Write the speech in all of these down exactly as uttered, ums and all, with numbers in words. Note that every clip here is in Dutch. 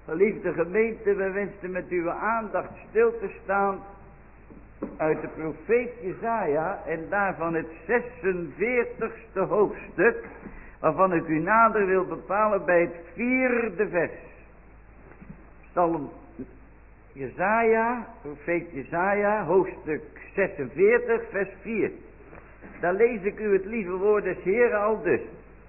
Geliefde gemeente, we wensen met uw aandacht stil te staan uit de profeet Jesaja en daarvan het zesenveertigste hoofdstuk, waarvan ik u nader wil bepalen bij het vierde vers. Psalm Jesaja, profeet Jesaja, hoofdstuk zesenveertig, vers vier. Daar lees ik u het lieve woord des Heeren al dus.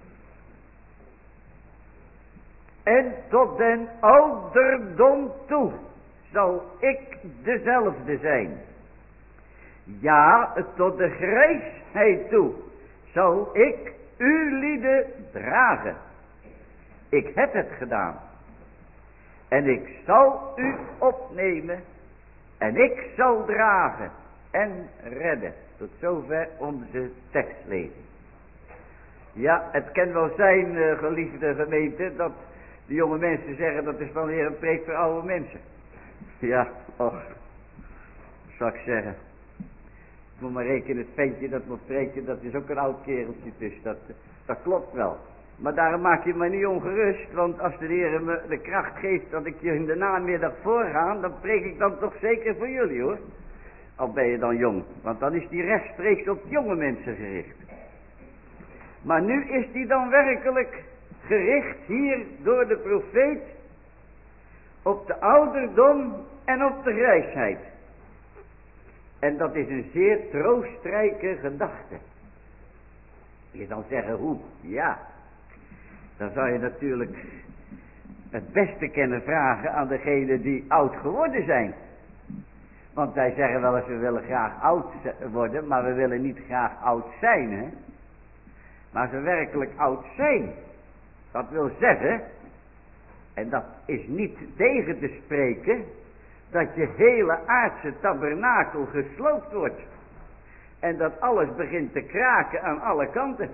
En tot den ouderdom toe zal ik dezelfde zijn. Ja, tot de grijsheid toe zal ik u lieden dragen. Ik heb het gedaan. En ik zal u opnemen. En ik zal dragen en redden. Tot zover onze tekstlezing. Ja, het kan wel zijn, uh, geliefde gemeente, dat de jonge mensen zeggen dat is wel weer een preek voor oude mensen. Ja, och, zou ik zeggen. Ik moet maar rekenen, het ventje dat moet spreken, dat is ook een oud kereltje, dus dat, dat klopt wel. Maar daarom maak je me niet ongerust, want als de Heer me de kracht geeft dat ik je in de namiddag voorga, dan preek ik dan toch zeker voor jullie hoor. Al ben je dan jong, want dan is die rechtstreeks op jonge mensen gericht. Maar nu is die dan werkelijk gericht hier door de profeet op de ouderdom en op de grijsheid. En dat is een zeer troostrijke gedachte. Je dan zeggen hoe? Ja, dan zou je natuurlijk het beste kunnen vragen aan degenen die oud geworden zijn. Want wij zeggen wel eens we willen graag oud worden, maar we willen niet graag oud zijn, hè. Maar als we werkelijk oud zijn, dat wil zeggen, en dat is niet tegen te spreken, dat je hele aardse tabernakel gesloopt wordt. En dat alles begint te kraken aan alle kanten.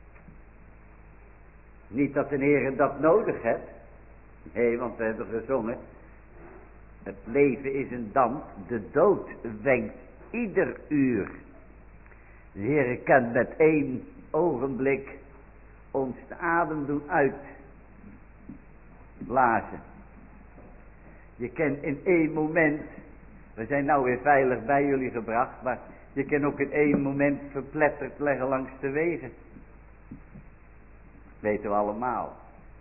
Niet dat de Heer dat nodig heeft. Nee, want we hebben gezongen. Het leven is een damp, de dood wenkt ieder uur. De Heer kan met één ogenblik ons de adem doen uitblazen. Je kan in één moment, we zijn nou weer veilig bij jullie gebracht, maar je kan ook in één moment verpletterd leggen langs de wegen. Weten we allemaal.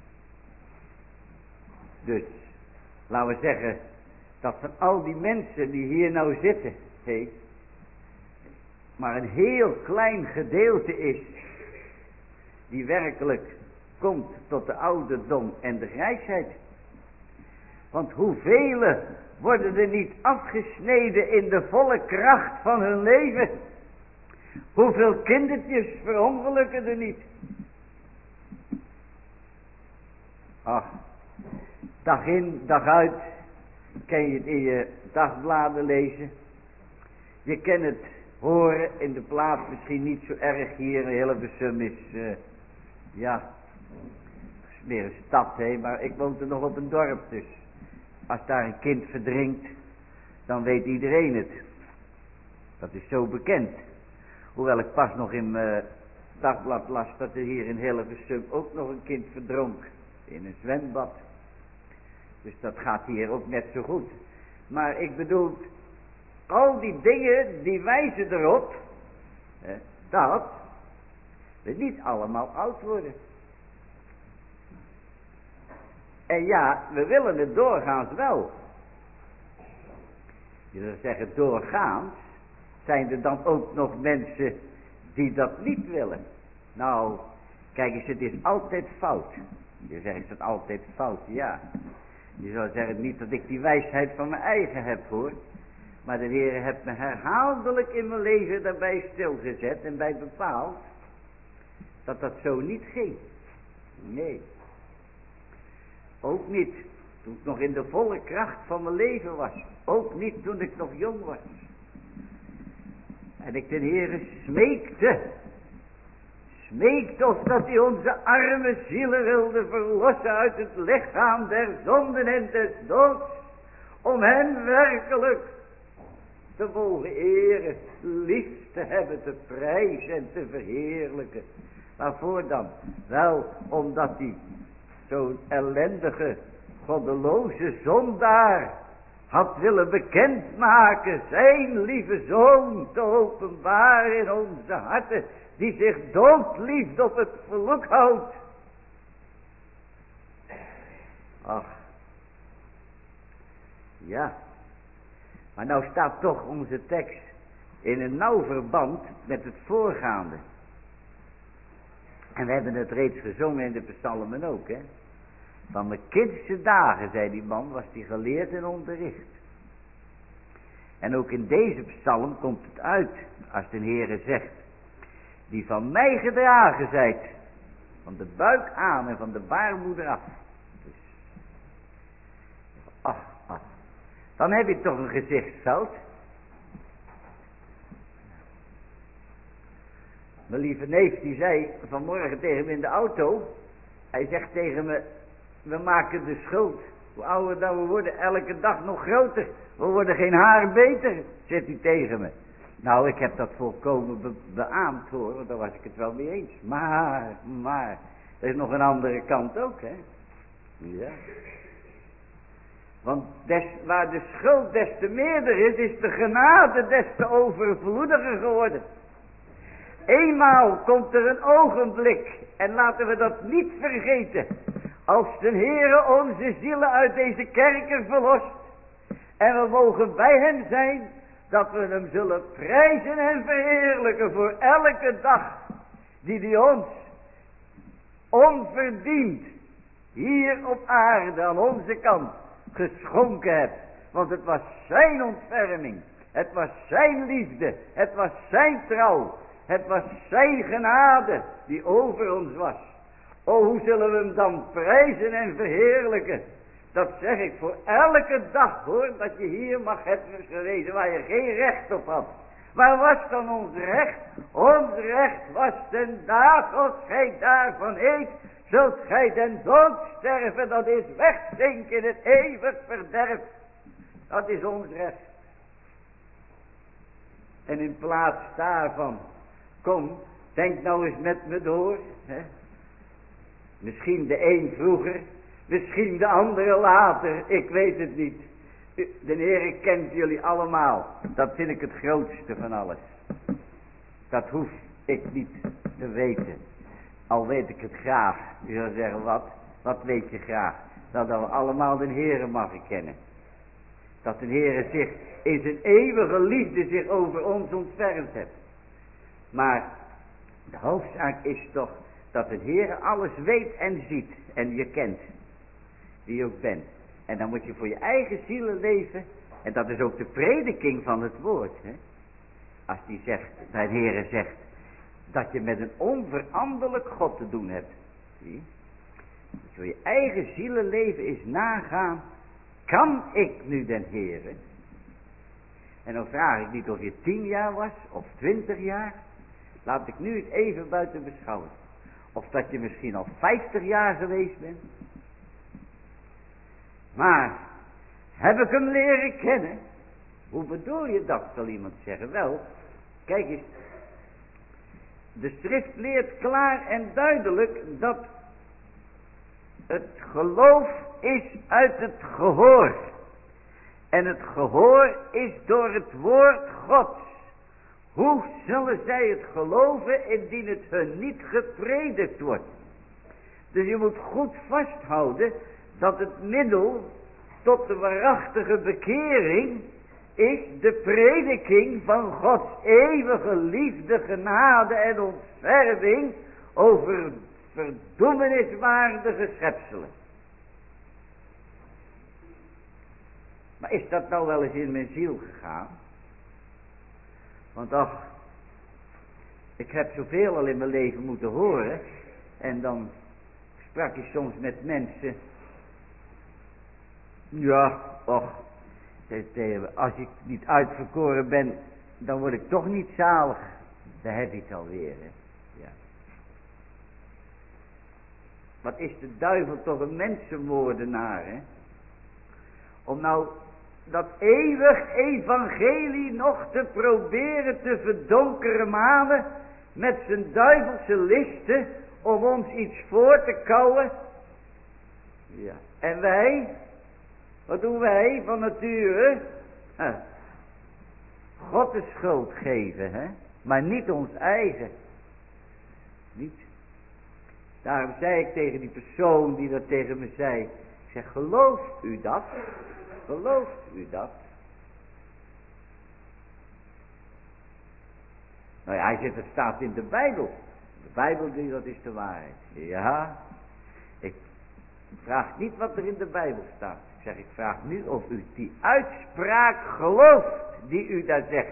Dus, laten we zeggen, dat van al die mensen die hier nou zitten, hé, maar een heel klein gedeelte is, die werkelijk komt tot de ouderdom en de grijsheid. Want hoeveel worden er niet afgesneden in de volle kracht van hun leven? Hoeveel kindertjes verongelukken er niet? Ach, dag in, dag uit, kan je het in je dagbladen lezen. Je kan het horen in de plaats, misschien niet zo erg hier in Hilversum is, uh, ja, meer een stad, hé, maar ik woon er nog op een dorp, dus als daar een kind verdrinkt, dan weet iedereen het. Dat is zo bekend. Hoewel ik pas nog in mijn dagblad las dat er hier in Hilversum ook nog een kind verdronk. In een zwembad. Dus dat gaat hier ook net zo goed. Maar ik bedoel, al die dingen die wijzen erop, hè, dat we niet allemaal oud worden. En ja, we willen het doorgaans wel. Je zou zeggen, doorgaans zijn er dan ook nog mensen die dat niet willen. Nou, kijk eens, het is altijd fout. Je zegt, is dat altijd fout? Ja. Je zou zeggen, niet dat ik die wijsheid van mijn eigen heb, hoor. Maar de Heer heeft me herhaaldelijk in mijn leven daarbij stilgezet en bij bepaald dat dat zo niet ging. Nee. Ook niet toen ik nog in de volle kracht van mijn leven was. Ook niet toen ik nog jong was. En ik de Heere smeekte. Smeekte of dat hij onze arme zielen wilde verlossen uit het lichaam der zonden en des doods. Om hen werkelijk te mogen eren, lief te hebben, te prijzen en te verheerlijken. Waarvoor dan? Wel, omdat hij zo'n ellendige goddeloze zondaar had willen bekendmaken zijn lieve zoon te openbaren in onze harten, die zich doodliefde op het vloek houdt. Ach, ja, maar nou staat toch onze tekst in een nauw verband met het voorgaande. En we hebben het reeds gezongen in de psalmen ook, hè. Van mijn kindse dagen, zei die man, was die geleerd en onderricht. En ook in deze psalm komt het uit, als de Heere zegt, die van mij gedragen zijt, van de buik aan en van de baarmoeder af. Dus, ach, ach, dan heb je toch een gezichtsfout. Mijn lieve neef die zei vanmorgen tegen me in de auto, hij zegt tegen me, we maken de schuld, hoe ouder dan we worden, elke dag nog groter, we worden geen haar beter, zegt hij tegen me. Nou, ik heb dat volkomen be beaamd hoor, want daar was ik het wel mee eens. Maar, maar, er is nog een andere kant ook, hè. Ja. Want des, waar de schuld des te meerder is, is de genade des te overvloediger geworden. Eenmaal komt er een ogenblik, en laten we dat niet vergeten, als de Heere onze zielen uit deze kerker verlost, en we mogen bij hem zijn, dat we hem zullen prijzen en verheerlijken voor elke dag, die die ons onverdiend hier op aarde aan onze kant geschonken hebt. Want het was zijn ontferming, het was zijn liefde, het was zijn trouw, het was zijn genade die over ons was. O, hoe zullen we hem dan prijzen en verheerlijken? Dat zeg ik voor elke dag hoor, dat je hier mag hebben gewezen waar je geen recht op had. Waar was dan ons recht? Ons recht was ten dag als gij daarvan eet, zult gij den dood sterven, dat is wegzinken in het eeuwig verderf. Dat is ons recht. En in plaats daarvan, kom, denk nou eens met me door, hè? Misschien de een vroeger, misschien de andere later, ik weet het niet. De Heer kent jullie allemaal. Dat vind ik het grootste van alles. Dat hoef ik niet te weten. Al weet ik het graag. U zou zeggen, wat? Wat weet je graag? Dat we allemaal de Heer mogen kennen. Dat de Heer zich in zijn eeuwige liefde zich over ons ontfermd heeft. Maar de hoofdzaak is toch dat de Heer alles weet en ziet en je kent. Wie je ook bent. En dan moet je voor je eigen zielen leven. En dat is ook de prediking van het woord. Hè? Als die zegt, de Heer zegt, dat je met een onveranderlijk God te doen hebt. Zie? Dat je voor je eigen zielenleven is nagaan. Kan ik nu den Heere? En dan vraag ik niet of je tien jaar was of twintig jaar. Laat ik nu het even buiten beschouwen. Of dat je misschien al vijftig jaar geweest bent. Maar, heb ik hem leren kennen? Hoe bedoel je dat, zal iemand zeggen? Wel, kijk eens. De schrift leert klaar en duidelijk dat het geloof is uit het gehoor. En het gehoor is door het woord Gods. Hoe zullen zij het geloven indien het hun niet gepredikt wordt? Dus je moet goed vasthouden dat het middel tot de waarachtige bekering is de prediking van Gods eeuwige liefde, genade en ontferming over verdoemeniswaardige schepselen. Maar is dat nou wel eens in mijn ziel gegaan? Want ach, ik heb zoveel al in mijn leven moeten horen. En dan sprak ik soms met mensen. Ja, och, als ik niet uitverkoren ben, dan word ik toch niet zalig. Daar heb ik het alweer, hè. Ja. Wat is de duivel toch een mensenmoordenaar, hè? Om nou dat eeuwig evangelie nog te proberen te verdonkeren malen met zijn duivelse listen om ons iets voor te kouwen. Ja. En wij, wat doen wij van nature? Huh. God de schuld geven, hè? Maar niet ons eigen. Niet. Daarom zei ik tegen die persoon die dat tegen me zei. Ik zeg, gelooft u dat? Gelooft u dat? Nou ja, hij zegt, het staat in de Bijbel. De Bijbel, die, dat is de waarheid. Ja, ik vraag niet wat er in de Bijbel staat. Ik zeg, ik vraag nu of u die uitspraak gelooft die u daar zegt.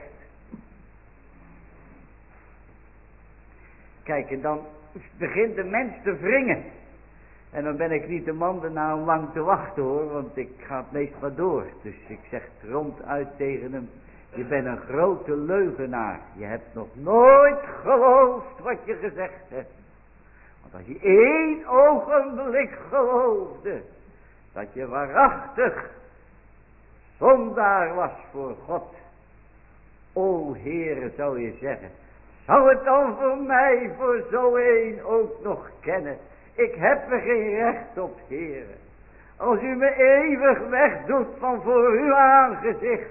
Kijk, en dan begint de mens te wringen. En dan ben ik niet de man erna om lang te wachten hoor, want ik ga het meest maar door. Dus ik zeg ronduit tegen hem, je bent een grote leugenaar. Je hebt nog nooit geloofd wat je gezegd hebt. Want als je één ogenblik geloofde, dat je waarachtig zondaar was voor God. O Heere, zou je zeggen, zou het dan voor mij, voor zo een ook nog kennen? Ik heb er geen recht op, Heere. Als u me eeuwig wegdoet van voor uw aangezicht.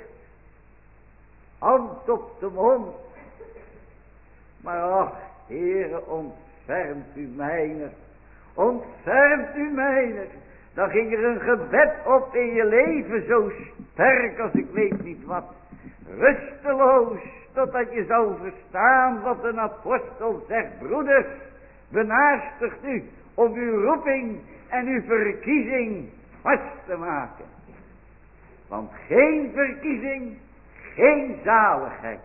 Hand op de mond. Maar ach, Heere, ontfermt u mijner. Ontfermt u mijner. Dan ging er een gebed op in je leven zo sterk als ik weet niet wat. Rusteloos, totdat je zou verstaan wat een apostel zegt. Broeders, benaastigt u om uw roeping en uw verkiezing vast te maken. Want geen verkiezing, geen zaligheid.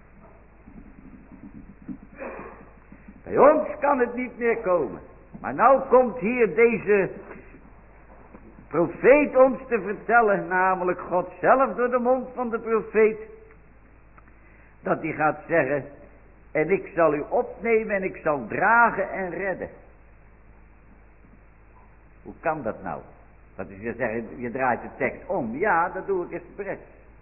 Bij ons kan het niet meer komen. Maar nou komt hier deze profeet ons te vertellen, namelijk God zelf door de mond van de profeet, dat hij gaat zeggen, en ik zal u opnemen en ik zal dragen en redden. Hoe kan dat nou? Dat is je zeggen, je draait de tekst om. Ja, dat doe ik expres.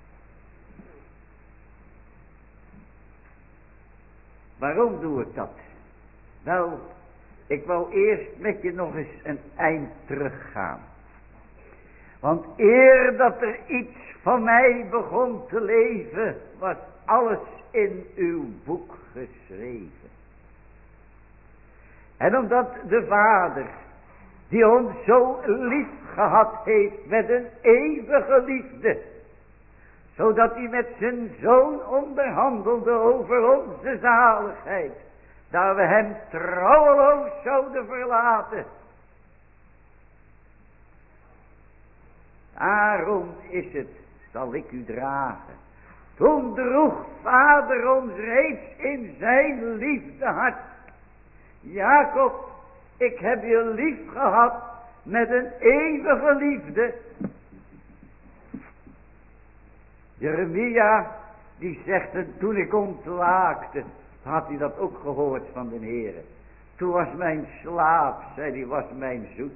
Waarom doe ik dat? Wel, ik wou eerst met je nog eens een eind teruggaan. Want eer dat er iets van mij begon te leven, was alles in uw boek geschreven. En omdat de Vader, die ons zo lief gehad heeft met een eeuwige liefde, zodat hij met zijn Zoon onderhandelde over onze zaligheid, dat we hem trouweloos zouden verlaten. Daarom is het, zal ik u dragen. Toen droeg Vader ons reeds in zijn liefde hart. Jacob, ik heb je lief gehad met een eeuwige liefde. Jeremia, die zegt het, toen ik ontwaakte, had hij dat ook gehoord van de Heere. Toen was mijn slaap, zei hij, was mijn zoet.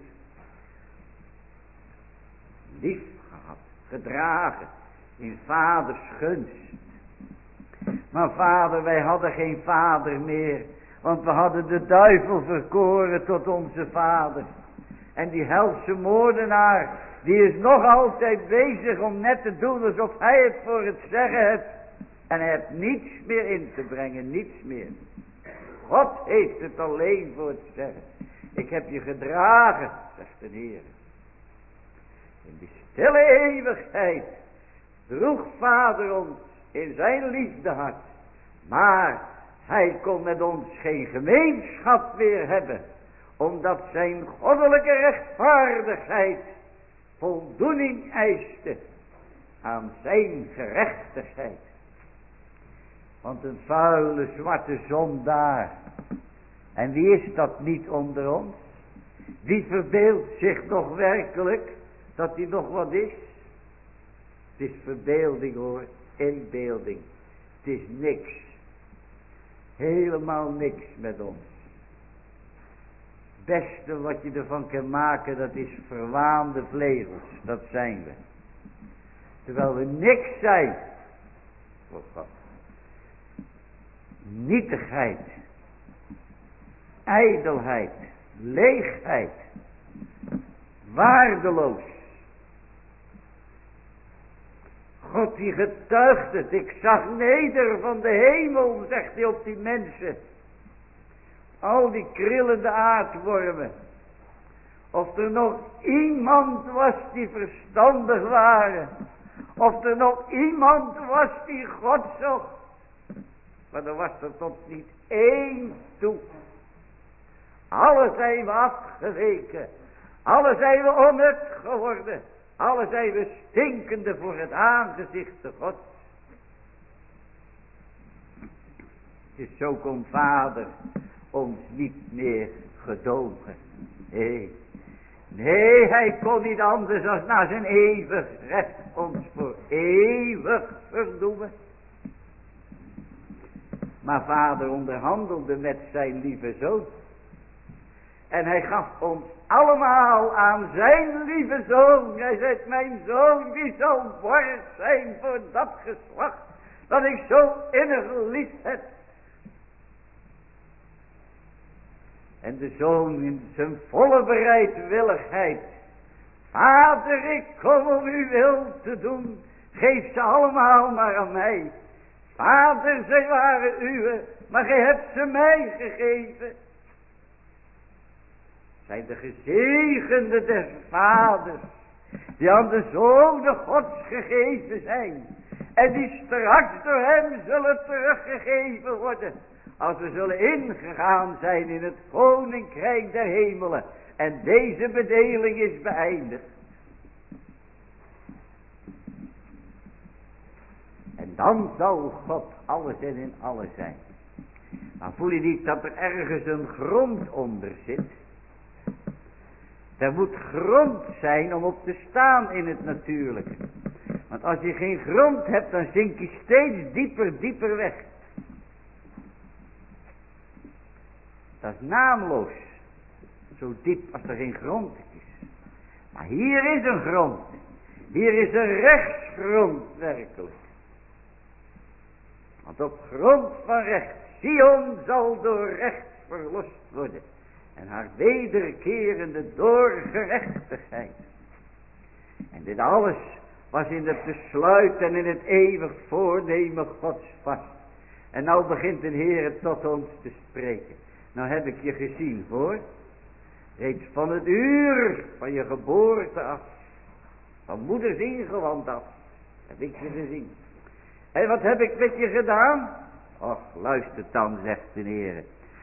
Lief gehad, gedragen, in vaders gunst. Maar vader, wij hadden geen vader meer, want we hadden de duivel verkoren tot onze vader. En die helse moordenaar, die is nog altijd bezig om net te doen alsof hij het voor het zeggen heeft. En hij heeft niets meer in te brengen, niets meer. God heeft het alleen voor het zeggen. Ik heb je gedragen, zegt de Heer. In die stille eeuwigheid droeg Vader ons in zijn liefdehart. Maar hij kon met ons geen gemeenschap meer hebben, omdat zijn goddelijke rechtvaardigheid voldoening eiste aan zijn gerechtigheid. Want een vuile zwarte zondaar, en wie is dat niet onder ons? Wie verbeeldt zich nog werkelijk dat hij nog wat is? Het is verbeelding hoor, inbeelding. Het is niks. Helemaal niks met ons. Het beste wat je ervan kan maken, dat is verwaande vlegels. Dat zijn we. Terwijl we niks zijn voor God. Nietigheid, ijdelheid, leegheid, waardeloos. God die getuigt het, ik zag neder van de hemel, zegt hij op die mensen. Al die krillende aardwormen. Of er nog iemand was die verstandig waren. Of er nog iemand was die God zocht. Maar er was er tot niet één toe. Alle zijn we afgeweken. Alle zijn we onnut geworden. Alle zijn we stinkende voor het aangezicht van God. Dus zo kon Vader ons niet meer gedogen. Nee, nee, hij kon niet anders dan naar zijn eeuwig recht ons voor eeuwig verdoemen. Maar Vader onderhandelde met zijn lieve zoon. En hij gaf ons allemaal aan zijn lieve zoon. Hij zei, mijn zoon die zal borg zijn voor dat geslacht dat ik zo innig lief heb. En de zoon in zijn volle bereidwilligheid. Vader, ik kom om uw wil te doen. Geef ze allemaal maar aan mij. Vader, zij waren uwe, maar gij hebt ze mij gegeven. Zijn de gezegende des vaders, die aan de zonen Gods gegeven zijn. En die straks door hem zullen teruggegeven worden. Als we zullen ingegaan zijn in het koninkrijk der hemelen. En deze bedeling is beëindigd. En dan zal God alles en in alles zijn. Maar voel je niet dat er ergens een grond onder zit? Er moet grond zijn om op te staan in het natuurlijke. Want als je geen grond hebt, dan zink je steeds dieper, dieper weg. Dat is naamloos. Zo diep als er geen grond is. Maar hier is een grond. Hier is een rechtsgrond werkelijk. Want op grond van recht, Sion zal door recht verlost worden. En haar wederkerende door gerechtigheid. En dit alles was in het besluit en in het eeuwig voornemen Gods vast. En nou begint de Heer tot ons te spreken. Nou heb ik je gezien, hoor. Reeds van het uur van je geboorte af. Van moeders ingewand af. Heb ik je gezien. En wat heb ik met je gedaan? Och, luister dan, zegt de Heer.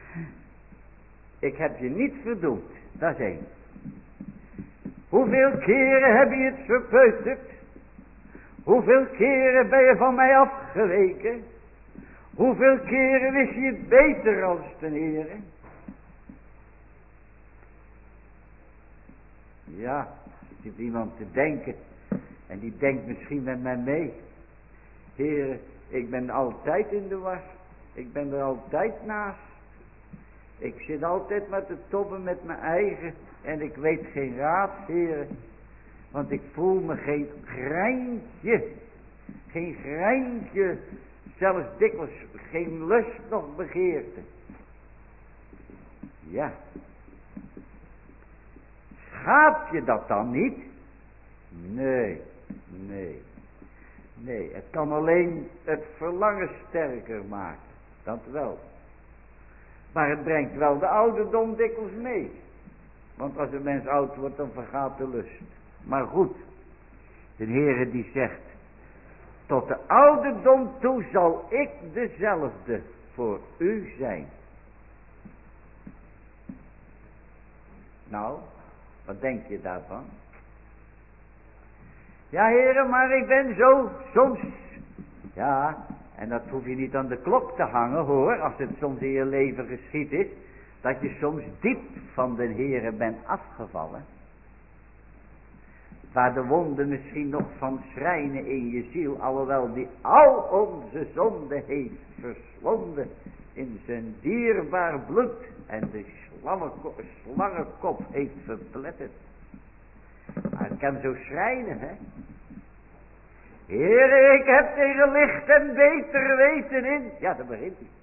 Ik heb je niet verdoemd. Dat is één. Hoeveel keren heb je het verpeuterd? Hoeveel keren ben je van mij afgeweken? Hoeveel keren wist je het beter als de Heer? Ja, zit iemand te denken. En die denkt misschien met mij mee. Heer, ik ben altijd in de was. Ik ben er altijd naast. Ik zit altijd met te tobben met mijn eigen. En ik weet geen raad, Heer. Want ik voel me geen greintje. Geen greintje. Zelfs dikwijls geen lust nog begeerte. Ja. Schaadt je dat dan niet? Nee, nee. Nee, het kan alleen het verlangen sterker maken. Dat wel. Maar het brengt wel de ouderdom dikwijls mee. Want als een mens oud wordt, dan vergaat de lust. Maar goed. De Heere die zegt. Tot de ouderdom toe zal ik dezelfde voor u zijn. Nou, wat denk je daarvan? Ja, heren, maar ik ben zo soms. Ja, en dat hoef je niet aan de klok te hangen, hoor. Als het soms in je leven geschied is. Dat je soms diep van de Heere bent afgevallen. Waar de wonden misschien nog van schrijnen in je ziel. Alhoewel die al onze zonde heeft verslonden. In zijn dierbaar bloed. En de slangenkop, slangenkop heeft verpletterd. Maar het kan zo schrijnen, hè. Heere, ik heb tegen licht en beter weten in. Ja, daar begint hij.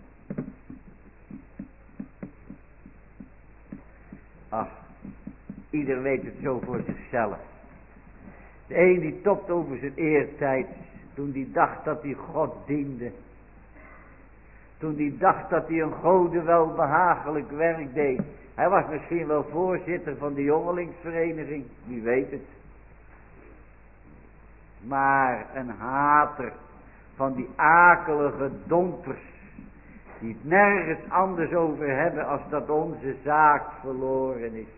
Ach, Ieder weet het zo voor zichzelf. De een die topt over zijn eertijd, toen die dacht dat hij God diende. Toen die dacht dat hij een gode welbehagelijk werk deed. Hij was misschien wel voorzitter van de jongelingsvereniging, wie weet het. Maar een hater van die akelige dompers, die het nergens anders over hebben als dat onze zaak verloren is.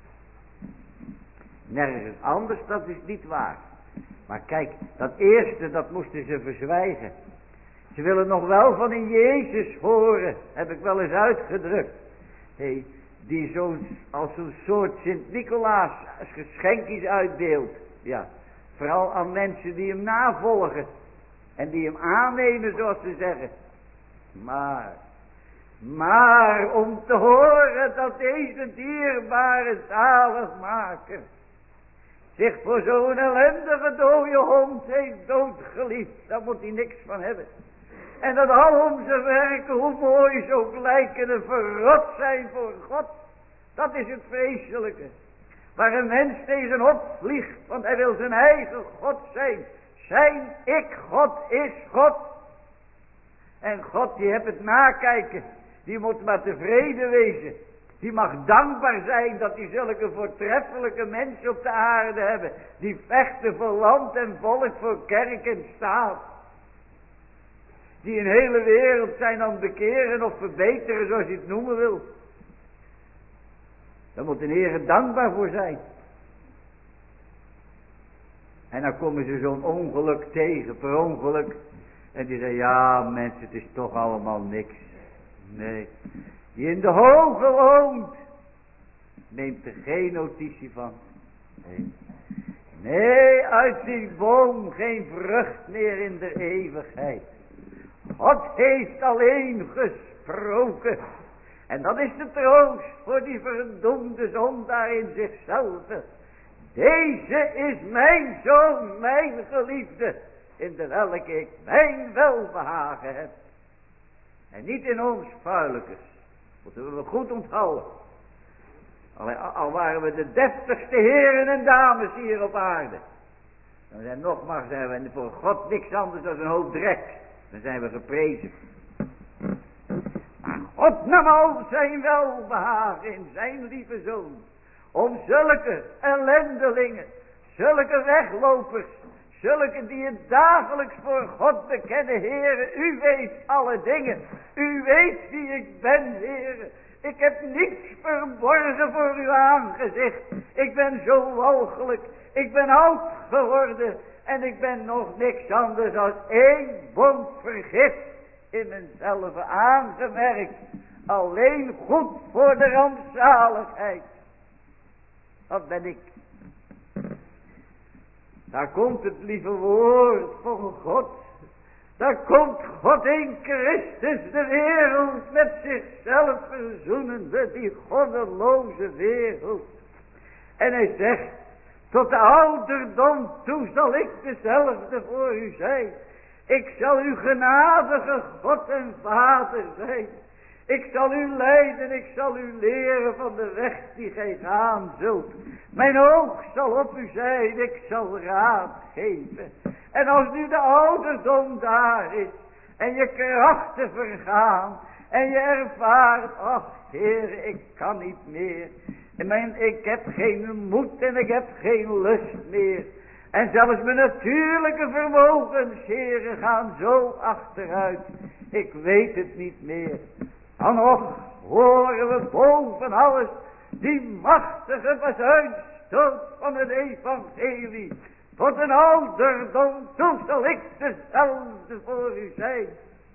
Nergens anders, dat is niet waar. Maar kijk, dat eerste, dat moesten ze verzwijgen. Ze willen nog wel van een Jezus horen, heb ik wel eens uitgedrukt. Hey, die zo'n, als zo'n soort Sint-Nicolaas geschenkjes uitdeelt. Ja, vooral aan mensen die hem navolgen. En die hem aannemen, zoals ze zeggen. Maar, maar om te horen dat deze dierbare zaligmaker zich voor zo'n ellendige dode hond heeft doodgeliefd, daar moet hij niks van hebben. En dat al onze werken, hoe mooi ze ook lijken, en verrot zijn voor God. Dat is het vreselijke. Waar een mens tegen opvliegt, want hij wil zijn eigen God zijn. Zijn ik God is God. En God die hebt het nakijken. Die moet maar tevreden wezen. Die mag dankbaar zijn dat die zulke voortreffelijke mensen op de aarde hebben. Die vechten voor land en volk, voor kerk en staat. Die een hele wereld zijn aan het bekeren of verbeteren, zoals je het noemen wil. Daar moet een Heer dankbaar voor zijn. En dan komen ze zo'n ongeluk tegen, per ongeluk. En die zeggen, ja mensen, het is toch allemaal niks. Nee, die in de hoge woont, neemt er geen notitie van. Nee, nee, uit die boom geen vrucht meer in de eeuwigheid. God heeft alleen gesproken. En dat is de troost voor die verdoemde zondaar in zichzelf. Deze is mijn zoon, mijn geliefde, in de welke ik mijn welbehagen heb. En niet in ons vuilikers. Moeten we goed onthouden. Al, al waren we de deftigste heren en dames hier op aarde. Dan zijn nogmaals zijn we voor God niks anders dan een hoop drek. Dan zijn we geprezen. Maar God nam al zijn welbehagen in zijn lieve zoon. Om zulke ellendelingen, zulke weglopers, zulke die het dagelijks voor God bekennen. Heere, u weet alle dingen. U weet wie ik ben, Heere. Ik heb niets verborgen voor uw aangezicht. Ik ben zo walgelijk. Ik ben oud geworden. En ik ben nog niks anders dan één bond vergif in mezelf aangemerkt. Alleen goed voor de rampzaligheid. Wat ben ik? Daar komt het lieve woord van God. Daar komt God in Christus de wereld met zichzelf verzoenende, die goddeloze wereld. En hij zegt, tot de ouderdom toe zal ik dezelfde voor u zijn. Ik zal uw genadige God en Vader zijn. Ik zal u leiden, ik zal u leren van de weg die gij gaan zult. Mijn oog zal op u zijn, ik zal raad geven. En als nu de ouderdom daar is, en je krachten vergaan, en je ervaart, ach Heer, ik kan niet meer. En mijn, ik heb geen moed en ik heb geen lust meer. En zelfs mijn natuurlijke vermogens, Heere, gaan zo achteruit. Ik weet het niet meer. Dan nog horen we boven alles die machtige verzuimstoot van het evangelie. Tot een ouderdom toe zal ik dezelfde voor u zijn.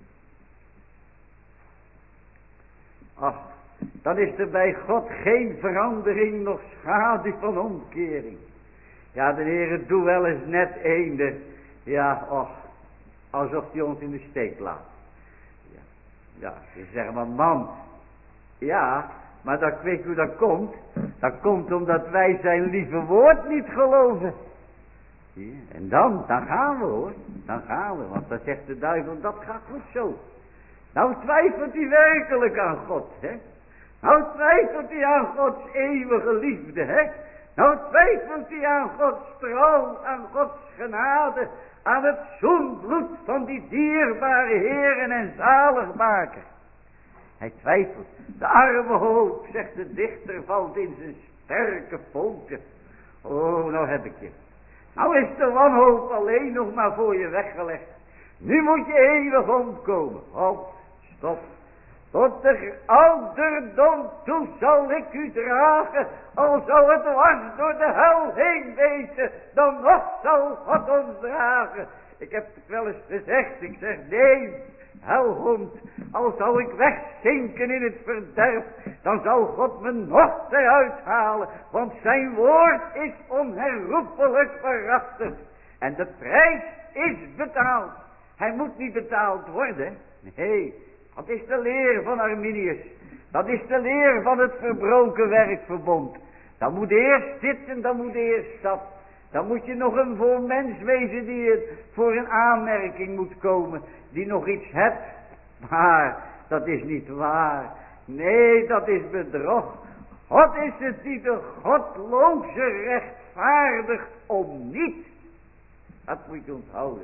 Ach, dan is er bij God geen verandering, nog schaduw van omkering. Ja, de Heere doet wel eens net eende. Ja, och, alsof hij ons in de steek laat. Ja, ja, ze zeggen maar man. Ja, maar dat weet hoe dat komt. Dat komt omdat wij zijn lieve woord niet geloven. Ja, en dan, dan gaan we hoor. Dan gaan we, want dan zegt de duivel, dat gaat goed zo. Nou twijfelt hij werkelijk aan God, hè. Nou twijfelt hij aan Gods eeuwige liefde, hè. Nou twijfelt hij aan Gods trouw, aan Gods genade, aan het zoenbloed van die dierbare Heeren en zaligmaker. Hij twijfelt. De arme hoop, zegt de dichter, valt in zijn sterke poten. Oh, nou heb ik je. Nou is de wanhoop alleen nog maar voor je weggelegd. Nu moet je eeuwig omkomen. Halt, stop. Tot de ouderdom toe zal ik u dragen. Al zou het dwars door de hel heen wezen, dan nog zal God ons dragen. Ik heb het wel eens gezegd, ik zeg nee, helhond, al zou ik wegzinken in het verderf, dan zal God me nog eruit halen, want zijn woord is onherroepelijk waarachtig. En de prijs is betaald. Hij moet niet betaald worden. Nee, dat is de leer van Arminius. Dat is de leer van het verbroken werkverbond. Dan moet eerst dit en dan moet eerst dat. Dan moet je nog een voor mens wezen die het voor een aanmerking moet komen. Die nog iets hebt. Maar dat is niet waar. Nee, dat is bedrog. God is het die de godloze rechtvaardigt om niet. Dat moet je onthouden.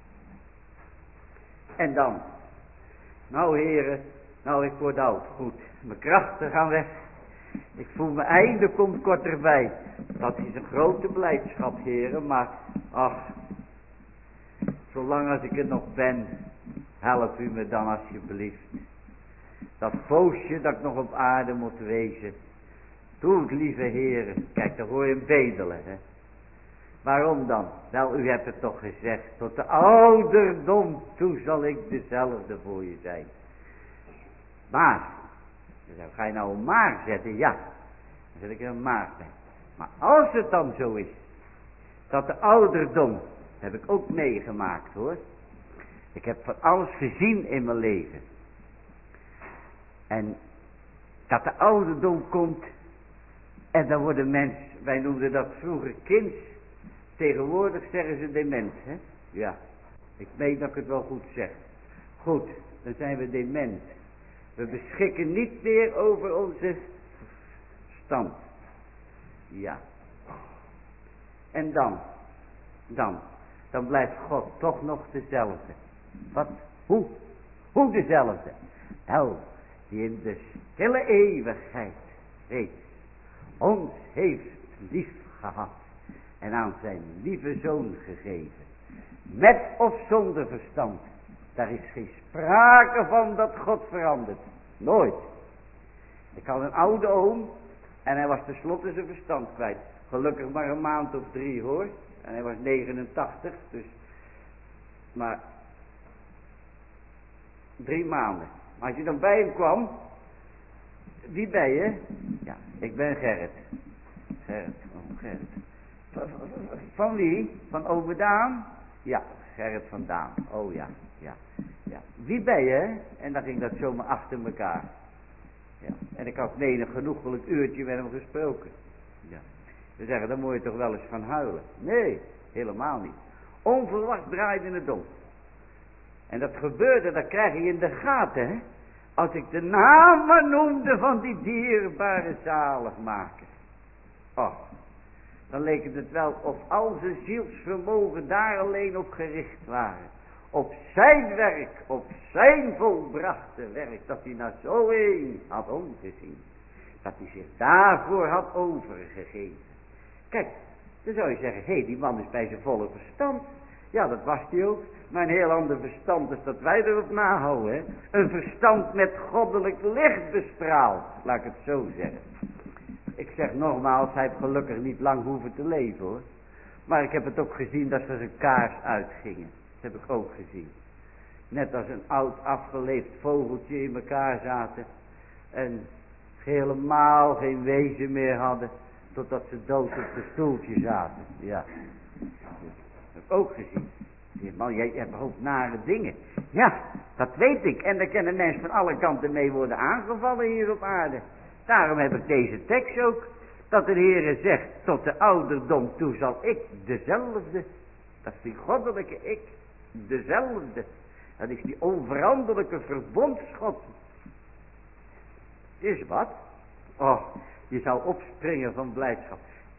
En dan. Nou heren, nou ik word oud. Goed, mijn krachten gaan weg. Ik voel mijn einde komt korterbij. Dat is een grote blijdschap, heren, maar ach, zolang als ik er nog ben, help u me dan alsjeblieft. Dat poosje dat ik nog op aarde moet wezen. Doe het, lieve heren. Kijk, daar hoor je hem bedelen, hè. Waarom dan? Wel, u hebt het toch gezegd. Tot de ouderdom toe zal ik dezelfde voor je zijn. Maar, dan ga je nou een maar zetten? Ja, dan zet ik er een maar bij. Maar als het dan zo is, dat de ouderdom, heb ik ook meegemaakt hoor. Ik heb van alles gezien in mijn leven. En dat de ouderdom komt, en dan worden mensen, wij noemden dat vroeger kind. Tegenwoordig zeggen ze dement, hè? Ja, ik meen dat ik het wel goed zeg. Goed, dan zijn we dement. We beschikken niet meer over onze stand. Ja. En dan, dan, dan blijft God toch nog dezelfde. Wat? Hoe? Hoe dezelfde? Wel, die in de stille eeuwigheid reeds ons heeft lief gehad. En aan zijn lieve zoon gegeven. Met of zonder verstand. Daar is geen sprake van dat God verandert. Nooit. Ik had een oude oom. En hij was tenslotte zijn verstand kwijt. Gelukkig maar een maand of drie hoor. En hij was negenentachtig. Dus. Maar. Drie maanden. Maar als je dan bij hem kwam. Wie ben je? Ja, ik ben Gerrit. Gerrit, oh Gerrit. Van wie? Van ome Daan? Ja, Gerrit van Daan. Oh ja, ja, ja. Wie ben je? En dan ging dat zomaar achter elkaar. Ja. En ik had menig genoegelijk uurtje met hem gesproken. Ja. Ze zeggen, daar moet je toch wel eens van huilen. Nee, helemaal niet. Onverwacht draaide het om. En dat gebeurde, dat krijg je in de gaten, hè. Als ik de namen noemde van die dierbare zaligmaker. Oh. Dan leek het wel of al zijn zielsvermogen daar alleen op gericht waren. Op zijn werk, op zijn volbrachte werk, dat hij naar zo een had omgezien. Dat hij zich daarvoor had overgegeven. Kijk, dan zou je zeggen, hé, hey, die man is bij zijn volle verstand. Ja, dat was hij ook. Maar een heel ander verstand is dat wij erop nahouden. Hè? Een verstand met goddelijk licht bestraald, laat ik het zo zeggen. Ik zeg nogmaals, hij heeft gelukkig niet lang hoeven te leven hoor. Maar ik heb het ook gezien dat ze zijn kaars uitgingen. Dat heb ik ook gezien. Net als een oud afgeleefd vogeltje in elkaar zaten. En helemaal geen wezen meer hadden. Totdat ze dood op de stoeltje zaten. Ja. Dat heb ik ook gezien. Man, jij hebt een hoop nare dingen. Ja, dat weet ik. En daar kunnen mensen van alle kanten mee worden aangevallen hier op aarde. Daarom heb ik deze tekst ook. Dat de Heere zegt, tot de ouderdom toe zal ik dezelfde. Dat is die goddelijke ik. Dezelfde. Dat is die onveranderlijke verbondsgod. Is wat? Oh, je zou opspringen van blijdschap.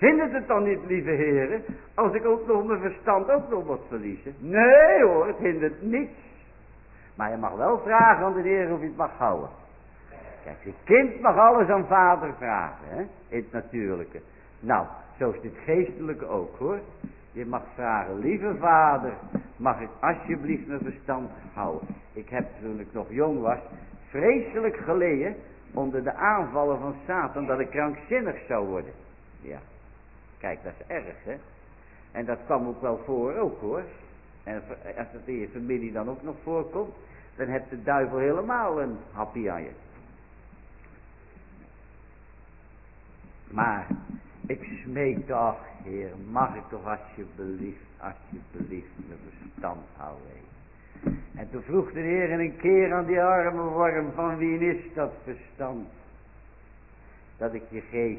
Hindert het dan niet, lieve heren, als ik ook nog mijn verstand ook nog wat verliezen? Nee hoor, het hindert niets. Maar je mag wel vragen aan de Heer of je het mag houden. Kijk, je kind mag alles aan vader vragen, hè, in het natuurlijke. Nou, zo is dit geestelijke ook hoor. Je mag vragen, lieve vader, mag ik alsjeblieft mijn verstand houden. Ik heb toen ik nog jong was, vreselijk geleden onder de aanvallen van Satan dat ik krankzinnig zou worden. Ja, kijk, dat is erg, hè. En dat kwam ook wel voor ook, hoor. En als het in je familie dan ook nog voorkomt, dan heeft de duivel helemaal een happy aan je. Maar ik smeek toch, Heer, mag ik toch alsjeblieft, alsjeblieft mijn verstand houden. En toen vroeg de Heer een keer aan die arme worm, van wie is dat verstand dat ik je geef?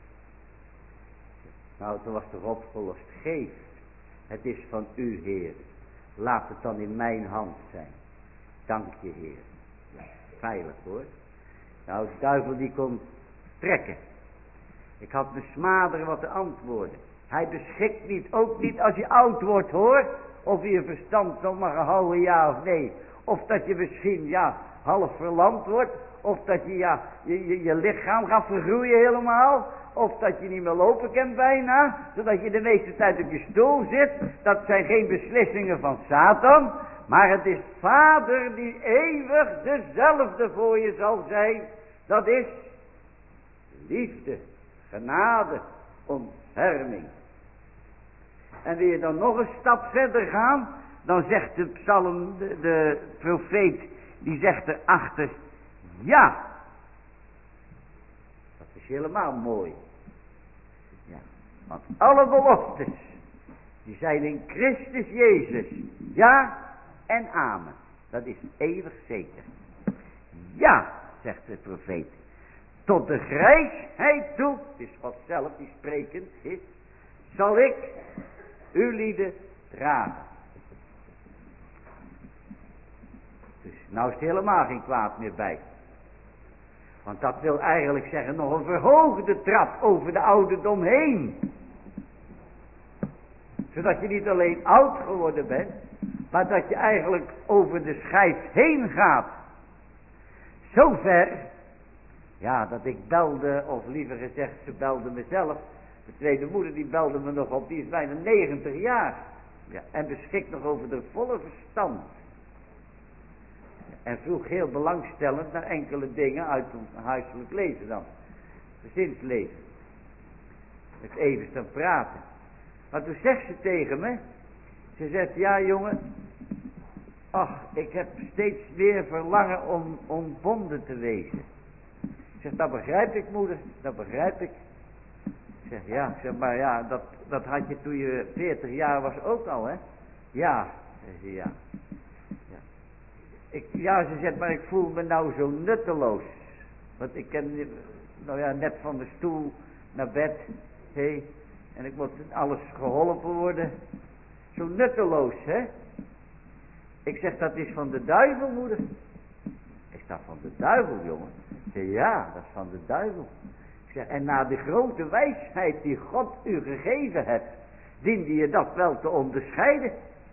Nou, toen was het toch opgelost. Geef, het is van u, Heer. Laat het dan in mijn hand zijn. Dank je, Heer. Veilig hoor. Nou, de duivel die kon trekken. Ik had mijn smader wat te antwoorden. Hij beschikt niet, ook niet als je oud wordt hoor. Of je je verstand nog mag houden, ja of nee. Of dat je misschien, ja, half verlamd wordt. Of dat je, ja, je, je, je lichaam gaat vergroeien helemaal. Of dat je niet meer lopen kan bijna. Zodat je de meeste tijd op je stoel zit. Dat zijn geen beslissingen van Satan. Maar het is Vader die eeuwig dezelfde voor je zal zijn. Dat is liefde, genade, ontferming. En wil je dan nog een stap verder gaan, dan zegt de psalm, de, de profeet, die zegt erachter, ja. Dat is helemaal mooi. Ja, want alle beloftes, die zijn in Christus Jezus, ja en amen. Dat is eeuwig zeker. Ja, zegt de profeet, tot de grijsheid toe, het is God zelf die sprekend is, zal ik uw lieden dragen. Dus nou is het helemaal geen kwaad meer bij. Want dat wil eigenlijk zeggen nog een verhoogde trap over de ouderdom heen. Zodat je niet alleen oud geworden bent, maar dat je eigenlijk over de schijf heen gaat. Zover, ja, dat ik belde, of liever gezegd, ze belde mezelf. De tweede moeder die belde me nog op, die is bijna negentig jaar. Ja, en beschikt nog over de volle verstand. En vroeg heel belangstellend naar enkele dingen uit het huiselijk leven dan. Gezinsleven. Met even staan praten. Maar toen zegt ze tegen me. Ze zegt, ja jongen. Ach, ik heb steeds meer verlangen om ontbonden te wezen. Ik zeg, dat begrijp ik moeder, dat begrijp ik. Ik zeg, ja, ik zeg, maar ja, dat, dat had je toen je veertig jaar was ook al, hè? Ja, zei ze, ja. Ja. Ik, ja, ze zegt, maar ik voel me nou zo nutteloos. Want ik ken, nou ja, net van de stoel naar bed, hé. Hey, en ik moet alles geholpen worden. Zo nutteloos, hè? Ik zeg, dat is van de duivel, moeder. Ik zeg, van de duivel, jongen. Ik zeg, ja, dat is van de duivel. Ik zeg, en na de grote wijsheid die God u gegeven hebt, diende je dat wel te onderscheiden.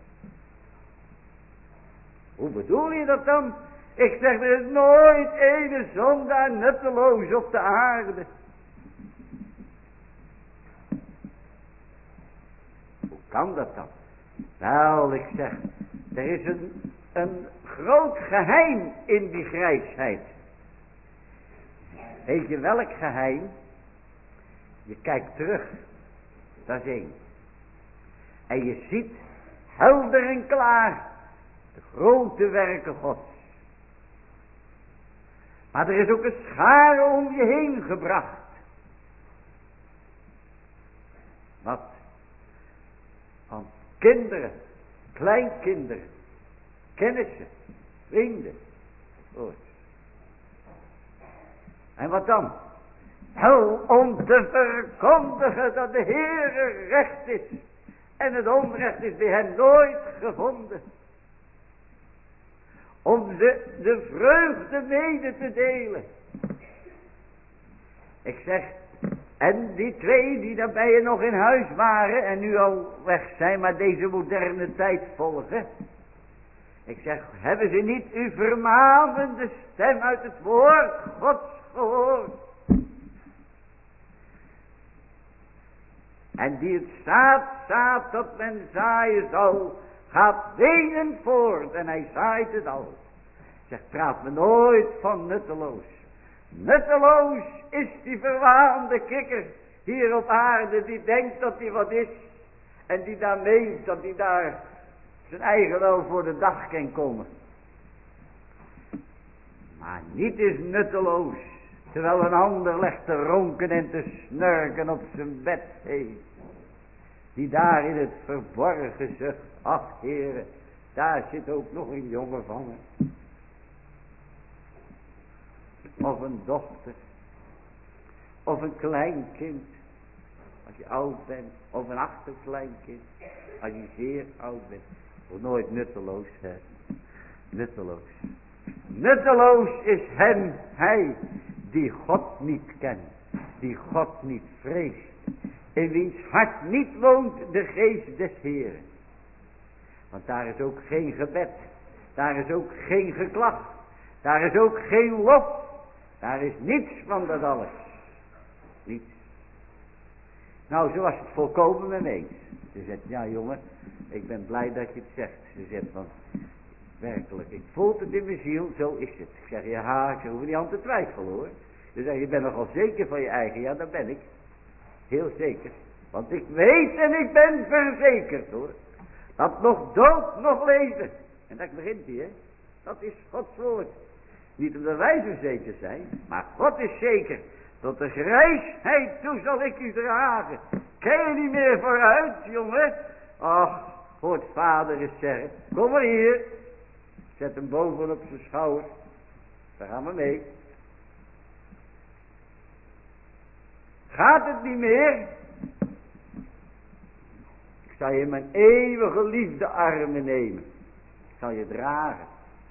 Hoe bedoel je dat dan? Ik zeg, er is nooit ene zondaar nutteloos op de aarde. Hoe kan dat dan? Wel, ik zeg, er is een, een groot geheim in die grijsheid. Weet je welk geheim? Je kijkt terug, dat is één. En je ziet helder en klaar de grote werken Gods. Maar er is ook een schare om je heen gebracht. Wat? Van kinderen, kleinkinderen, kennissen, vrienden. Oh. En wat dan? Wel om te verkondigen dat de Heere recht is. En het onrecht is bij hen nooit gevonden. Om de, de vreugde mede te delen. Ik zeg, En die twee die daarbij je nog in huis waren en nu al weg zijn, maar deze moderne tijd volgen. Ik zeg, hebben ze niet uw vermanende stem uit het woord Gods gehoord? En die het zaad zaad dat men zaaien zal, gaat wenen voort en hij zaait het al. Zeg, praat me nooit van nutteloos. Nutteloos is die verwaande kikker hier op aarde die denkt dat hij wat is. En die daar meent dat hij daar zijn eigen wel voor de dag kan komen. Maar niet is nutteloos, terwijl een ander legt te ronken en te snurken op zijn bed heen. Die daar in het verborgen zucht, ach heren, daar zit ook nog een jongen van me. Of een dochter. Of een kleinkind. Als je oud bent. Of een achterkleinkind. Als je zeer oud bent. Wordt nooit nutteloos, hè. Nutteloos. Nutteloos is hem, hij, die God niet kent. Die God niet vreest. In wiens hart niet woont de geest des Heeren. Want daar is ook geen gebed. Daar is ook geen geklag. Daar is ook geen lof. Daar is niets van dat alles. Niets. Nou, zo was het volkomen met me eens. Ze zegt, ja jongen, ik ben blij dat je het zegt. Ze zegt, want werkelijk, ik voel het in mijn ziel, zo is het. Ik zeg, ja, ik hoef niet aan te twijfelen hoor. Ze zegt, je bent nogal zeker van je eigen. Ja, dat ben ik. Heel zeker. Want ik weet en ik ben verzekerd hoor. Dat nog dood, nog leven. En dat begint hij, hè. Dat is Gods woord. Niet omdat wij zo zeker zijn, maar God is zeker. Tot de grijsheid toe zal ik u dragen. Kijk je niet meer vooruit, jongen. Ach, hoort vader eens zeggen. Kom maar hier. Zet hem boven op zijn schouder. Daar gaan we mee. Gaat het niet meer? Ik zal je in mijn eeuwige liefde armen nemen. Ik zal je dragen.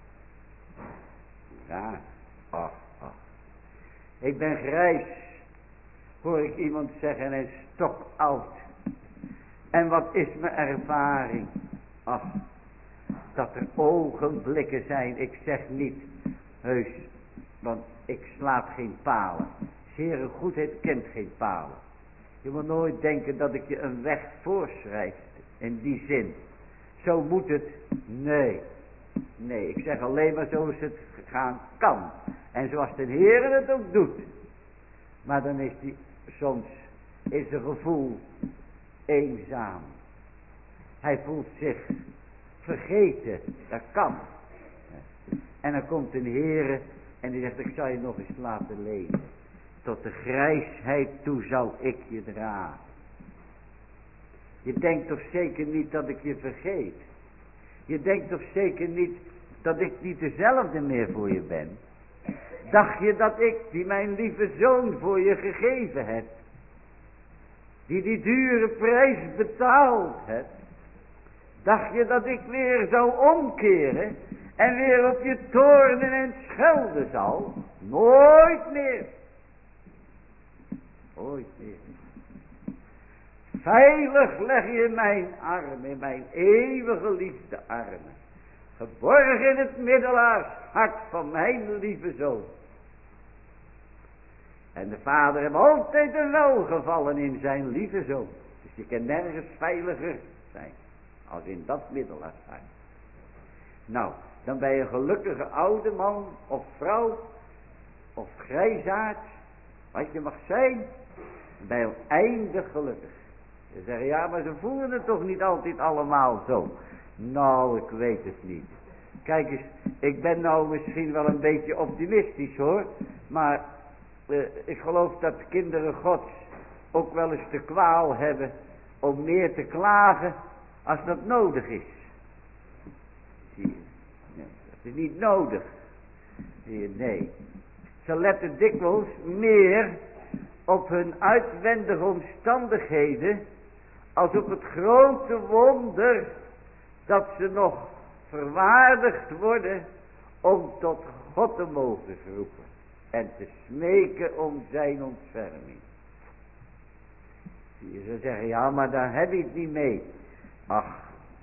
Ja, ach, ach. Ik ben grijs, hoor ik iemand zeggen, en stok oud. En wat is mijn ervaring? Ach, dat er ogenblikken zijn, ik zeg niet heus, want ik slaap geen palen. Zere goedheid kent geen palen. Je moet nooit denken dat ik je een weg voorschrijf, in die zin. Zo moet het, nee. Nee, ik zeg alleen maar zoals het gaan kan. En zoals de Heer het ook doet. Maar dan is die soms, is een gevoel eenzaam. Hij voelt zich vergeten, dat kan. En dan komt een Heer en die zegt, ik zal je nog eens laten leven. Tot de grijsheid toe zal ik je dragen. Je denkt toch zeker niet dat ik je vergeet. Je denkt toch zeker niet dat ik niet dezelfde meer voor je ben. Dacht je dat ik, die mijn lieve zoon voor je gegeven heb, die die dure prijs betaald heb, dacht je dat ik weer zou omkeren en weer op je toornen en schelden zal? Nooit meer. Ooit meer. Veilig leg je mijn armen, in mijn eeuwige liefde armen. Geborgen in het middelaarshart van mijn lieve zoon. En de vader heeft altijd een welgevallen in zijn lieve zoon. Dus je kan nergens veiliger zijn als in dat middelaarshart. Nou, dan ben je een gelukkige oude man of vrouw of grijsaard, wat je mag zijn, ben je eindig gelukkig. Ze zeggen, ja, maar ze voelen het toch niet altijd allemaal zo. Nou, ik weet het niet. Kijk eens, ik ben nou misschien wel een beetje optimistisch hoor. Maar uh, ik geloof dat de kinderen Gods ook wel eens de kwaal hebben om meer te klagen als dat nodig is. Zie je? Nee, dat is niet nodig. Zie je? Nee. Ze letten dikwijls meer op hun uitwendige omstandigheden als op het grote wonder dat ze nog verwaardigd worden om tot God te mogen roepen en te smeken om zijn ontferming. Je zou zeggen, ja, maar daar heb ik het niet mee. Ach,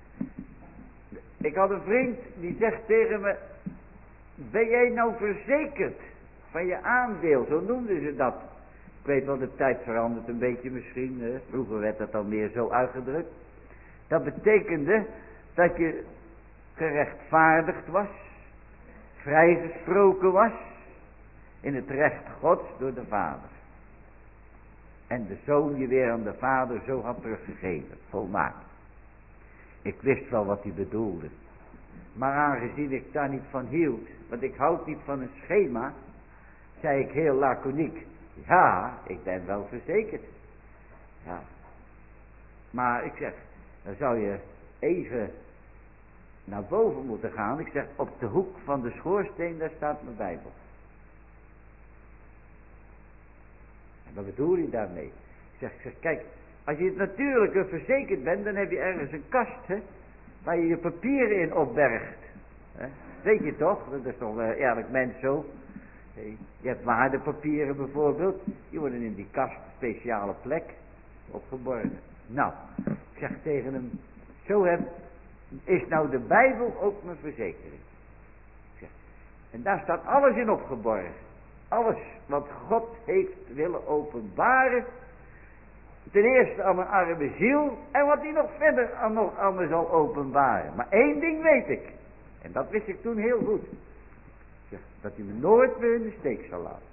ik had een vriend die zegt tegen me, ben jij nou verzekerd van je aandeel? Zo noemden ze dat. Ik weet wel, de tijd verandert een beetje misschien. Hè? Vroeger werd dat dan meer zo uitgedrukt. Dat betekende dat je gerechtvaardigd was, vrijgesproken was in het recht Gods door de Vader. En de Zoon je weer aan de Vader zo had teruggegeven, volmaakt. Ik wist wel wat hij bedoelde. Maar aangezien ik daar niet van hield, want ik houd niet van een schema, zei ik heel laconiek, ja, ik ben wel verzekerd. Ja. Maar ik zeg, dan zou je even naar boven moeten gaan. Ik zeg, op de hoek van de schoorsteen, daar staat mijn Bijbel. En wat bedoel je daarmee? Ik zeg, ik zeg, kijk, als je het natuurlijke verzekerd bent, dan heb je ergens een kast, hè, waar je je papieren in opbergt. Hè? Weet je toch? Dat is toch een eerlijk mens zo. Je hebt waardepapieren bijvoorbeeld, die worden in die kast een speciale plek opgeborgen. Nou, ik zeg tegen hem, zo heb, is nou de Bijbel ook mijn verzekering. Ik zeg, en daar staat alles in opgeborgen. Alles wat God heeft willen openbaren. Ten eerste aan mijn arme ziel en wat hij nog verder aan, nog aan me zal openbaren. Maar één ding weet ik. En dat wist ik toen heel goed. Zeg, dat hij me nooit meer in de steek zal laten.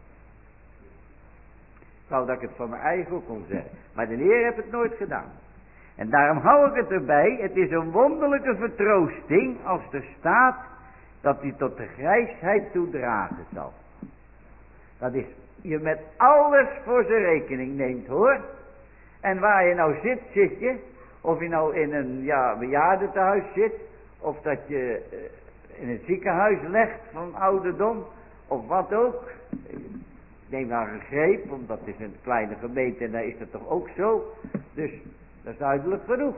Ik wou dat ik het van mijn eigen ook kon zeggen. Maar de Heer heeft het nooit gedaan. En daarom hou ik het erbij. Het is een wonderlijke vertroosting als er staat dat hij tot de grijsheid toedragen zal. Dat is je met alles voor zijn rekening neemt, hoor. En waar je nou zit, zit je. Of je nou in een ja, bejaardentehuis zit. Of dat je uh, in een ziekenhuis legt van ouderdom. Of wat ook. Neem maar een greep, omdat het is een kleine gemeente en daar is dat toch ook zo. Dus dat is duidelijk genoeg.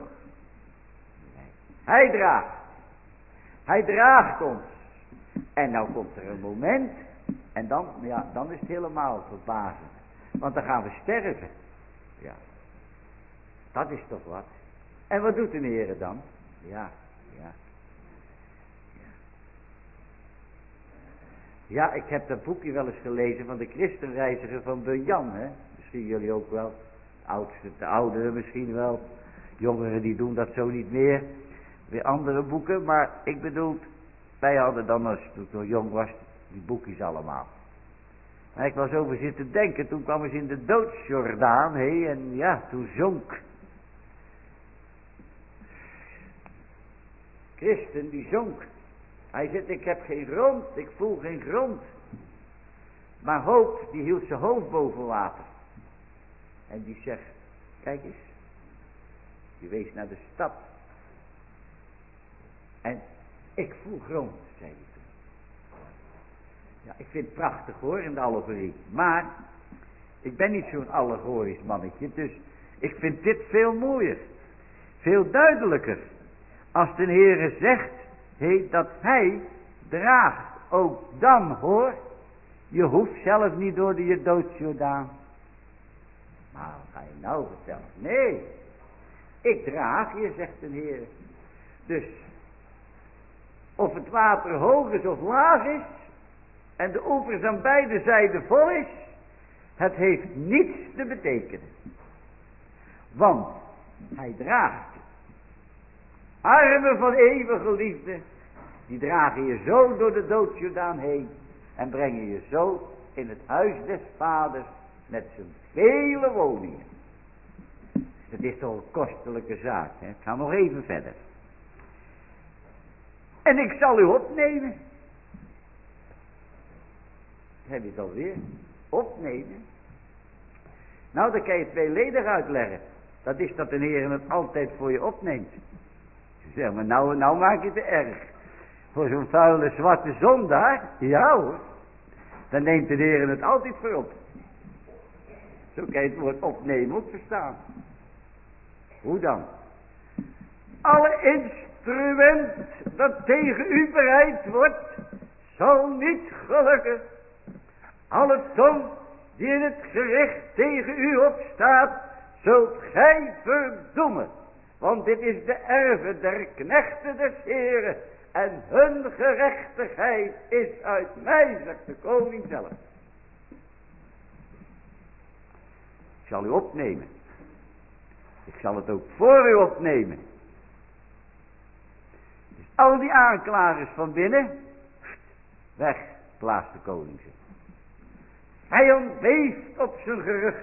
Hij draagt. Hij draagt ons. En nou komt er een moment. En dan, ja, dan is het helemaal verbazend. Want dan gaan we sterven. Ja. Dat is toch wat. En wat doet de Heer dan? Ja, ja. Ja, ja ik heb dat boekje wel eens gelezen van de christenreiziger van Bunyan. Hè? Misschien jullie ook wel. De oudste, de ouderen misschien wel. Jongeren die doen dat zo niet meer. Weer andere boeken. Maar ik bedoel, wij hadden dan als toen ik nog jong was, die boekjes allemaal. Maar ik was over zitten denken, toen kwam ze in de doodsjordaan, hé, en ja, toen zonk. Christen die zonk. Hij zegt, ik heb geen grond, ik voel geen grond. Maar hoop, die hield zijn hoofd boven water. En die zegt, kijk eens, die wees naar de stad. En ik voel grond, zei hij toen. Ja, ik vind het prachtig hoor, in de allegorie. Maar, ik ben niet zo'n allegorisch mannetje, dus ik vind dit veel mooier. Veel duidelijker. Als de Heere zegt, hey, dat hij draagt, ook dan hoor. Je hoeft zelf niet door de je doodsjordaan. Maar wat ga je nou vertellen? Nee, ik draag je, zegt de Heer. Dus, of het water hoog is of laag is, en de oevers aan beide zijden vol is, het heeft niets te betekenen. Want hij draagt armen van eeuwige liefde, die dragen je zo door de doodsjordaan heen en brengen je zo in het huis des vaders met zijn vele woningen. Het is toch een kostelijke zaak, hè? Ik ga nog even verder. En ik zal u opnemen. Heb je het alweer? Opnemen. Nou, dan kan je tweeledig uitleggen. Dat is dat de Heer het altijd voor je opneemt. Zeg maar, nou, nou maak je het erg. Voor zo'n vuile zwarte zondaar, ja hoor. Dan neemt de Heer het altijd voor op. Zo kan je het woord opnemen ook verstaan. Hoe dan? Alle instrument dat tegen u bereid wordt, zal niet gelukken. Alle tong die in het gericht tegen u opstaat, zult gij verdoemen. Want dit is de erve der knechten des Heren. En hun gerechtigheid is uit mij, zegt de koning zelf. Ik zal u opnemen. Ik zal het ook voor u opnemen. Dus al die aanklagers van binnen, weg, blaast de koning ze. Vijand beeft op zijn gerucht.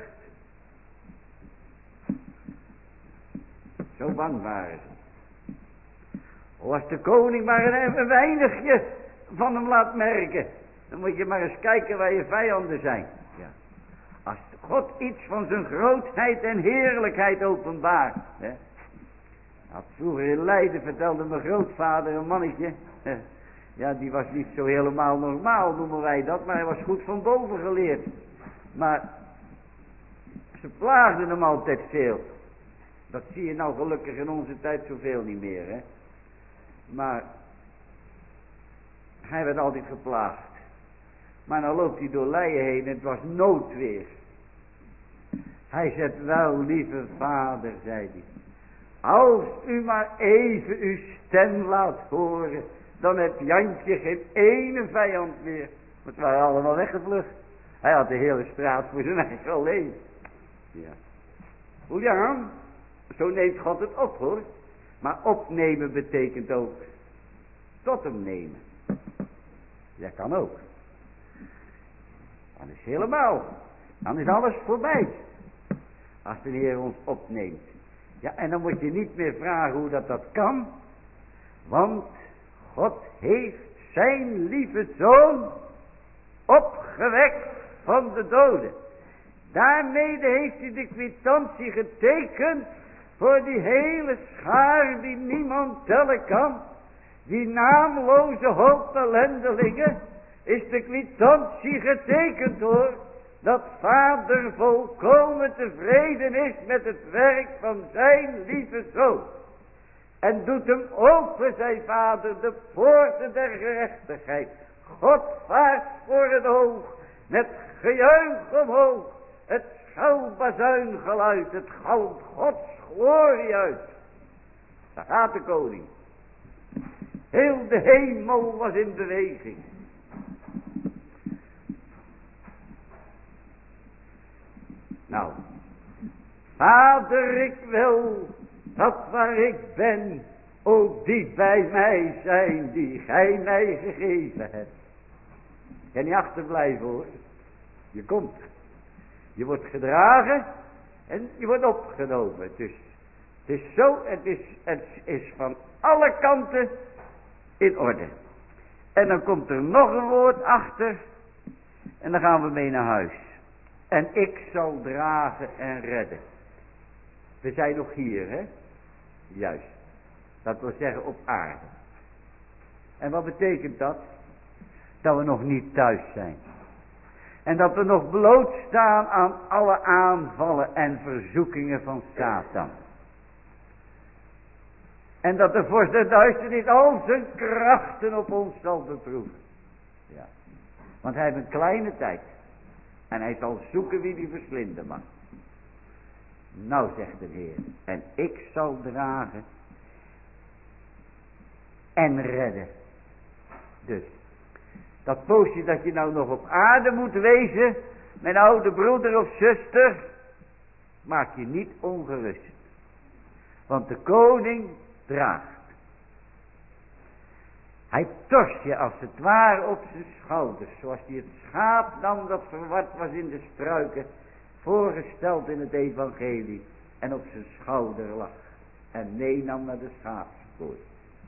Zo bang waren ze. O, als de koning maar een, een weinigje van hem laat merken, dan moet je maar eens kijken waar je vijanden zijn. Ja. Als God iets van zijn grootheid en heerlijkheid openbaart. Hè. Had vroeger in Leiden vertelde mijn grootvader een mannetje. Hè. Ja, die was niet zo helemaal normaal, noemen wij dat, maar hij was goed van boven geleerd. Maar ze plaagden hem altijd veel. Dat zie je nou gelukkig in onze tijd zoveel niet meer, hè. Maar hij werd altijd geplaagd. Maar dan loopt hij door Leiden heen en het was noodweer. Hij zegt, wel lieve vader, zei hij. Als u maar even uw stem laat horen, dan heeft Jantje geen ene vijand meer. Want we waren allemaal weggevlucht. Hij had de hele straat voor zijn eigen alleen. Ja. Hoe ja, zo neemt God het op, hoor. Maar opnemen betekent ook tot hem nemen. Dat kan ook. Dan is helemaal. Dan is alles voorbij. Als de Heer ons opneemt. Ja, en dan moet je niet meer vragen hoe dat dat kan. Want God heeft zijn lieve zoon opgewekt van de doden. Daarmede heeft hij de kwitantie getekend voor die hele schaar die niemand tellen kan. Die naamloze hoop ellendelingen is de kwitantie getekend, hoor. Dat vader volkomen tevreden is met het werk van zijn lieve zoon. En doet hem open, zei vader, de poorten der gerechtigheid. God vaart voor het oog, met gejuich omhoog. Het schelbazuingeluid, het galmt Gods glorie uit. Daar gaat de koning. Heel de hemel was in beweging. Nou, vader, ik wil dat waar ik ben, ook die bij mij zijn die gij mij gegeven hebt. Ik kan niet achterblijven, hoor. Je komt. Je wordt gedragen en je wordt opgenomen. Dus het is zo, het is, het is van alle kanten in orde. En dan komt er nog een woord achter. En dan gaan we mee naar huis. En ik zal dragen en redden. We zijn nog hier, hè? Juist. Dat wil zeggen op aarde. En wat betekent dat? Dat we nog niet thuis zijn. En dat we nog blootstaan aan alle aanvallen en verzoekingen van Satan. En dat de vorst der duisternis al zijn krachten op ons zal beproeven. Ja. Want hij heeft een kleine tijd. En hij zal zoeken wie die verslinden mag. Nou, zegt de Heer. En ik zal dragen. En redden. Dus. Dat poosje dat je nou nog op aarde moet wezen. Mijn oude broeder of zuster. Maak je niet ongerust. Want de koning draagt. Hij torst je als het ware op zijn schouders. Zoals hij het schaap nam dat verward was in de struiken. Voorgesteld in het evangelie. En op zijn schouder lag. En meenam naar de schaapskooi.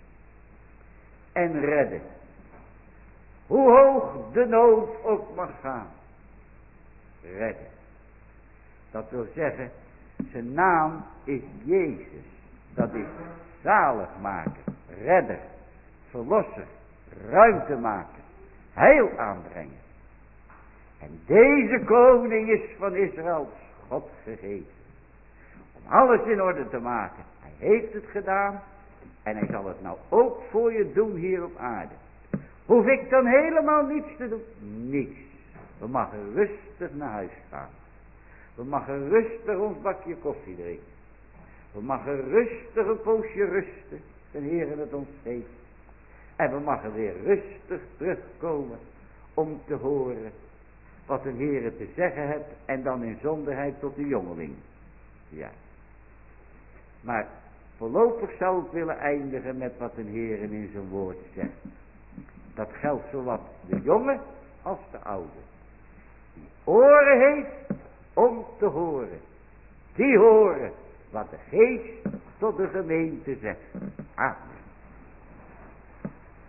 En redden. Hoe hoog de nood ook mag gaan. Redden. Dat wil zeggen. Zijn naam is Jezus. Dat is zaligmaker. Redder. Verlosser. Ruimtemaker. Heil aanbrengen. En deze koning is van Israëls God gegeven. Om alles in orde te maken. Hij heeft het gedaan. En hij zal het nou ook voor je doen hier op aarde. Hoef ik dan helemaal niets te doen? Niets. We mogen rustig naar huis gaan. We mogen rustig ons bakje koffie drinken. We mogen rustig een poosje rusten. De Heer het ons geeft. En we mogen weer rustig terugkomen om te horen wat de Heer te zeggen heeft. En dan in zonderheid tot de jongeling. Ja. Maar voorlopig zou ik willen eindigen met wat de Heer in zijn woord zegt. Dat geldt zowat de jonge als de oude. Die oren heeft om te horen. Die horen wat de Geest tot de gemeente zegt. Amen.